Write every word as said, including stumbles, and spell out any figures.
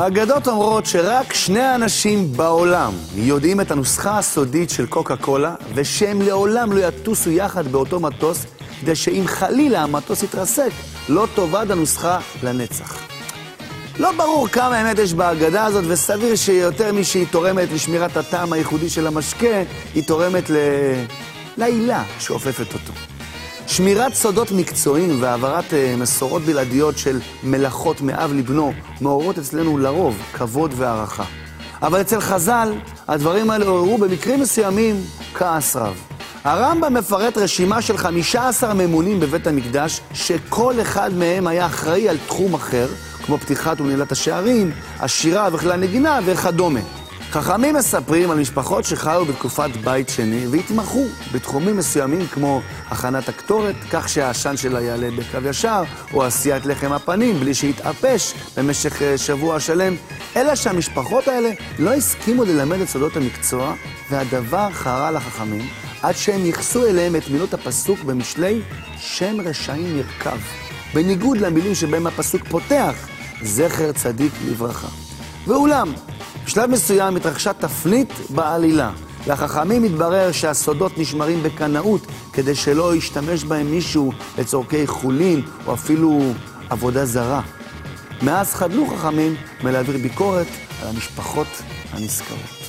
האגדות אומרות שרק שני אנשים בעולם יודעים את הנוסחה הסודית של קוקה קולה, ושהם לעולם לא יטוסו יחד באותו מטוס, כדי שאם חלילה המטוס יתרסק, לא תאבד הנוסחה לנצח. לא ברור כמה אמת יש באגדה הזאת, וסביר שיותר משהיא תורמת לשמירת הטעם הייחודי של המשקה, היא תורמת ל... לעילה שאופפת אותו. שמירת סודות מקצועיים והעברת uh, מסורות בלעדיות של מלאכות מאב לבנו מעוררות אצלנו לרוב כבוד והערכה. אבל אצל חז"ל הדברים האלה עוררו במקרים מסוימים כעס רב. הרמב"ם מפרט רשימה של חמישה עשר ממונים בבית המקדש, שכל אחד מהם היה אחראי על תחום אחר, כמו פתיחת ונעילת השערים, השירה וכלי נגינה וכדומה. חכמים מספרים על משפחות שחיו בתקופת בית שני והתמחו בתחומים מסוימים כמו הכנת הקטורת, כך שהעשן שלה יעלה בקו ישר, או עשיית לחם הפנים בלי שיתאפש במשך שבוע שלם, אלא שהמשפחות האלה לא הסכימו ללמד את סודות המקצוע, והדבר חרה לחכמים עד שהם ייחסו אליהם את מילות הפסוק במשלי שם רשעים ירכב, בניגוד למילים שבהם הפסוק פותח זכר צדיק לברכה. ואולם, בשלב מסוים התרחשה תפנית בעלילה. לחכמים התברר שהסודות נשמרים בקנאות, כדי שלא ישתמש בהם מישהו לצורכי חולין או אפילו עבודה זרה. מאז חדלו חכמים מלהעביר ביקורת על המשפחות הנזכרות.